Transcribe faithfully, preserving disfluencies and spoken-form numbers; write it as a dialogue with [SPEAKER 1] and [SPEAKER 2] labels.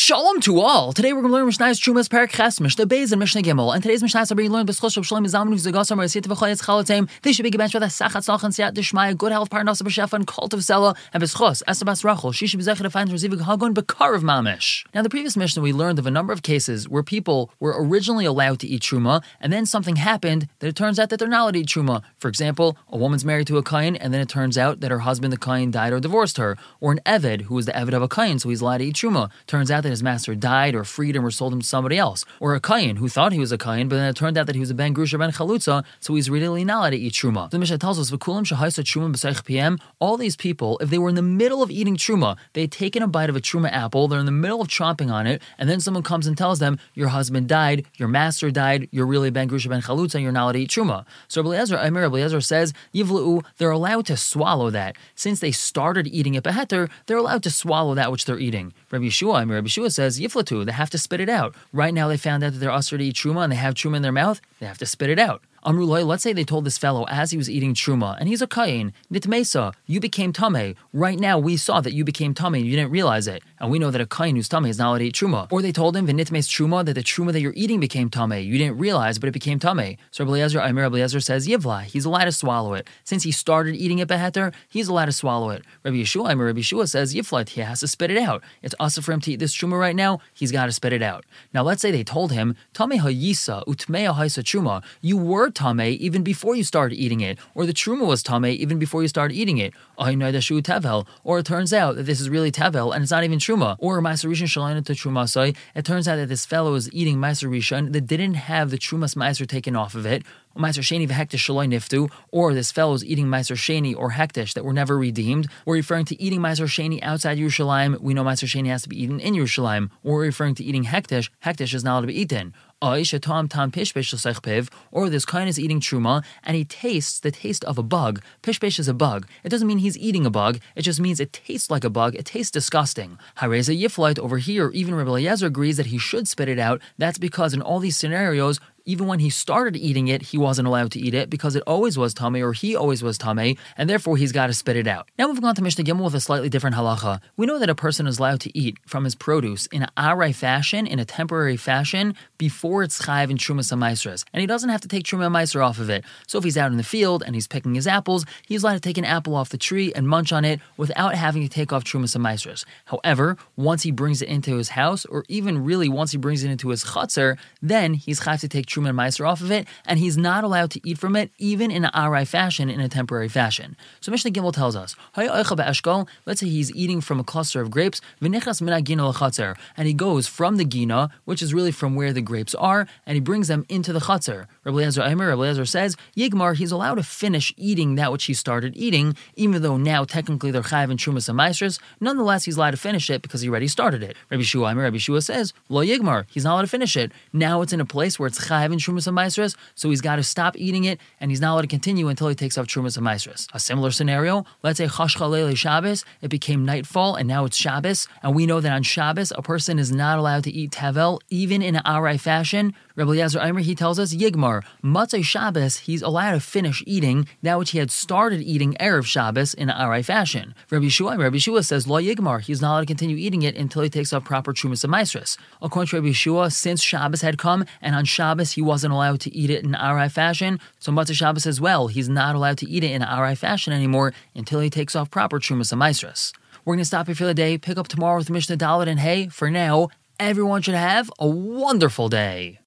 [SPEAKER 1] Shalom to all! Today we're going to learn Mishnah's Trumas Parak Ches, Mishnah Beis, and Mishnah Gimel. And today's Mishnah is being learned B'schos of Shalom Zalman V'Zagasam R'Yasiyat V'Chayetz Chalatem. They should be given with a Sachat Salch and Siyat Dishmaya, good health, Parnasa B'Shefa, and Cult of Sela, and B'schos, Esabas Rachel. She should be Zechet to find receiving Hagon B'Kar of Mamish. Now, the previous Mishnah we learned of a number of cases where people were originally allowed to eat Truma, and then something happened that it turns out that they're not allowed to eat Truma. For example, a woman's married to a Kain, and then it turns out that her husband, the Kain, died or divorced her. Or an Eved, who was the Eved of a Kain, so he's allowed to eat Truma. Turns out that his master died or freed him or sold him to somebody else. Or a Kayin who thought he was a Kayin, but then it turned out that he was a Ben Grusha Ben Chalutza, so he's really not allowed to eat Truma. The Mishnah tells us, V'kulim shahaisa Truma b'seich P M, all these people, if they were in the middle of eating Truma, they had taken a bite of a Truma apple, they're in the middle of chomping on it, and then someone comes and tells them, your husband died, your master died, you're really Ben Grusha Ben Chalutza, and you're not allowed to eat Truma. So Rabbi Eliezer, Amir Rabbi Eliezer says, Yivlu'u, they're allowed to swallow that. Since they started eating it beheter, they're allowed to swallow that which they're eating. Rabbi Yeshua, Amir Rabbi Yeshua says, Yiflatu, they have to spit it out. Right now they found out that they're usher to eat Truma and they have Truma in their mouth, they have to spit it out. Amrulai, let's say they told this fellow as he was eating Truma, and he's a Kayin, Nitmesa, you became Tameh. Right now we saw that you became Tameh and you didn't realize it. And we know that a Kayin who's Tameh is not allowed to eat Truma. Or they told him, V'nitmes Truma, that the Truma that you're eating became Tameh. You didn't realize, but it became Tameh. So Rabbi Eliezer, Amir Rabbi Eliezer says, Yivla, he's allowed to swallow it. Since he started eating it beheter, he's allowed to swallow it. Rabbi Yeshua, Amir Rabbi Yeshua says, Yivla, he has to spit it out. It's us for him to eat this Truma right now, he's got to spit it out. Now let's say they told him, Tameh ha'yisa, utmea ha'isa Truma, you were Tameh even before before you started eating it, or the Truma was Tameh even before you started eating it, or it turns out that this is really Tevel and it's not even Truma, or Ma'aser Rishon Shalayna to Trumasai, it turns out that this fellow is eating Ma'aser Rishon that didn't have the Trumas Ma'aser taken off of it, Ma'aser Sheni v'Hektish Shaloi Niftu, or this fellow is eating Ma'aser Sheni or Hektish that were never redeemed. We're referring to eating Ma'aser Sheni outside Yerushalayim. We know Ma'aser Sheni has to be eaten in Yerushalayim. Or we're referring to eating Hektish. Hektish is not allowed to be eaten. Or this kind is eating Truma, and he tastes the taste of a bug. Pishpesh is a bug. It doesn't mean he's eating a bug, it just means it tastes like a bug, it tastes disgusting. Hareza Yiflite over here, even Rabbi Eliezer agrees that he should spit it out. That's because in all these scenarios, even when he started eating it, he wasn't allowed to eat it because it always was Tameh, or he always was Tameh, and therefore he's got to spit it out. Now moving on to Mishnah Gimel with a slightly different halacha. We know that a person is allowed to eat from his produce in an aray fashion, in a temporary fashion, before it's chayiv in Trumas HaMaisros. And he doesn't have to take Truma HaMaisro off of it. So if he's out in the field and he's picking his apples, he's allowed to take an apple off the tree and munch on it without having to take off Trumas HaMaisros. However, once he brings it into his house, or even really once he brings it into his chutzner, then he's chayiv to take Truma and Meiser off of it, and he's not allowed to eat from it, even in an aray fashion, in a temporary fashion. So Mishnah Gimel tells us, let's say he's eating from a cluster of grapes, and he goes from the gina, which is really from where the grapes are, and he brings them into the chutzner. Rabbi Eliezer Aimer, Rabbi Eliezer says, Yigmar, he's allowed to finish eating that which he started eating, even though now technically they're chayiv in Trumas HaMaisros, nonetheless he's allowed to finish it because he already started it. Rabbi Shua Aimer, Rabbi Shua says, Lo Yigmar, he's not allowed to finish it. Now it's in a place where it's chayiv in Trumas HaMaisros, so he's got to stop eating it, and he's not allowed to continue until he takes off Trumas HaMaisros. A similar scenario, let's say Chashcha Leilei Shabbos, it became nightfall, and now it's Shabbos, and we know that on Shabbos, a person is not allowed to eat Tevel, even in an aray fashion. Rabbi Eliezer Aimer, he tells us, Yigmar, Matzai Shabbos, he's allowed to finish eating that which he had started eating Erev Shabbos in an aray fashion. Rabbi Shua, Rabbi Shua says, Lo Yigmar, he's not allowed to continue eating it until he takes off proper Trumas HaMaisros. According to Rabbi Shua, since Shabbos had come, and on Shabbos he wasn't allowed to eat it in aray fashion, so Matzah Shabbos as well, he's not allowed to eat it in aray fashion anymore until he takes off proper Trumas HaMaisros. We're going to stop here for the day, pick up tomorrow with Mishnah Dalet and Hey. For now, everyone should have a wonderful day.